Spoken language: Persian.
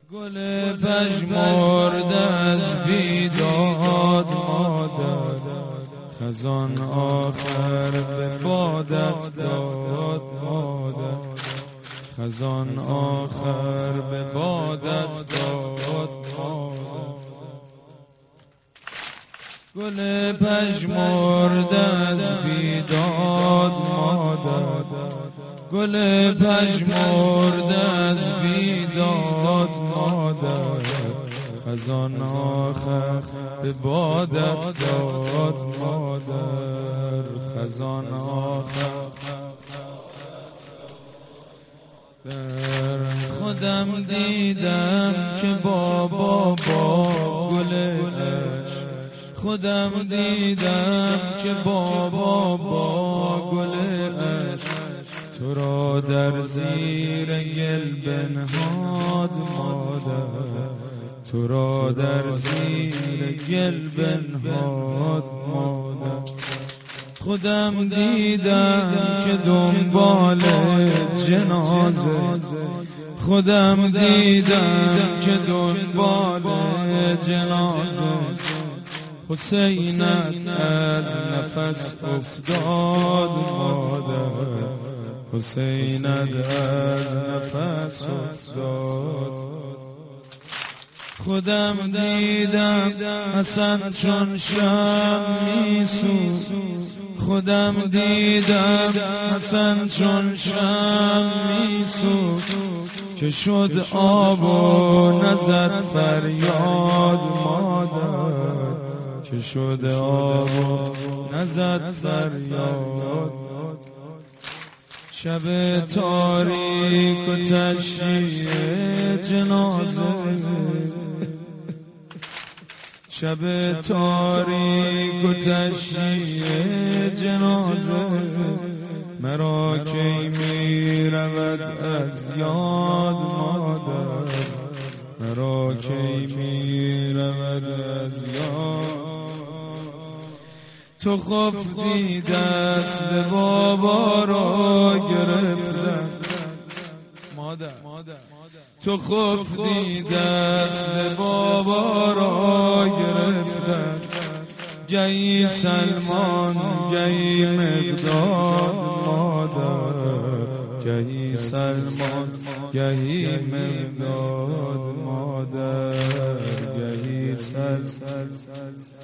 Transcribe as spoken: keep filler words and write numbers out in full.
گل پژمرده از بیداد مادر، خزان آخر به بادت داد مادر، خزان آخر به بادت داد مادر. گل پژمرده از بیداد مادر، گل پژمرده از بیداد مادر، خزان آخر به بادت داد مادر، خزان آخر. در خودم دیدم که بابا با گل عشق، خودم دیدم که بابا با گل عشق تو را در زیر گل بنهاد مادر، تو را در زیر گل بنهاد مادر. خودم دیدم که دنبال جنازه، خودم دیدم که دنبال جنازه حسینت از نفس افتاد مادر، حسینت از نفس افتاد. خودم دیدم حسن چون شب میسوخت، خودم دیدم حسن چون شب میسوخت که شد آب و نزد فریاد مادر، که شد آب و نزد فریاد. شب تاریک و تشییع جنازه، شب تاریک و تشییع جنازه مرا کی می رود از یاد مادر، مرا کی می رود از یاد. تو خفتی دست بابا را گرفتم مادر، تو خفتی دست بابا را گرفتم، گهی سلمان گهی مقداد مادر، گهی سلمان گهی مقداد مادر، گهی سلمان.